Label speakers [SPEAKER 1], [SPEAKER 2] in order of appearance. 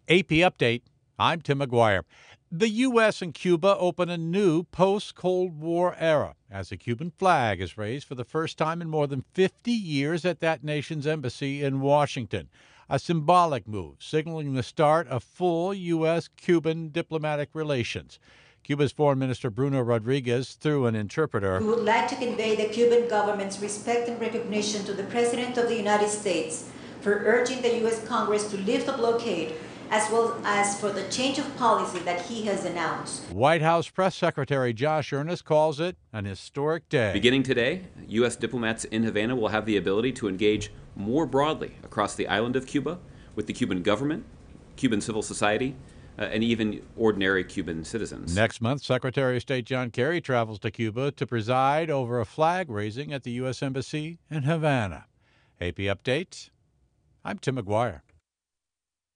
[SPEAKER 1] AP Update. I'm Tim McGuire. The U.S. and Cuba open a new post-Cold War era as a Cuban flag is raised for the first time in more than 50 years at that nation's embassy in Washington. A symbolic move signaling the start of full U.S.-Cuban diplomatic relations. Cuba's Foreign Minister Bruno Rodriguez, through an interpreter,
[SPEAKER 2] "We would like to convey the Cuban government's respect and recognition to the President of the United States for urging the U.S. Congress to lift the blockade, as well as for the change of policy that he has announced."
[SPEAKER 1] White House Press Secretary Josh Earnest calls it an historic day.
[SPEAKER 3] Beginning today, U.S. diplomats in Havana will have the ability to engage more broadly across the island of Cuba with the Cuban government, Cuban civil society, and even ordinary Cuban citizens.
[SPEAKER 1] Next month, Secretary of State John Kerry travels to Cuba to preside over a flag raising at the U.S. Embassy in Havana. AP Update. I'm Tim McGuire.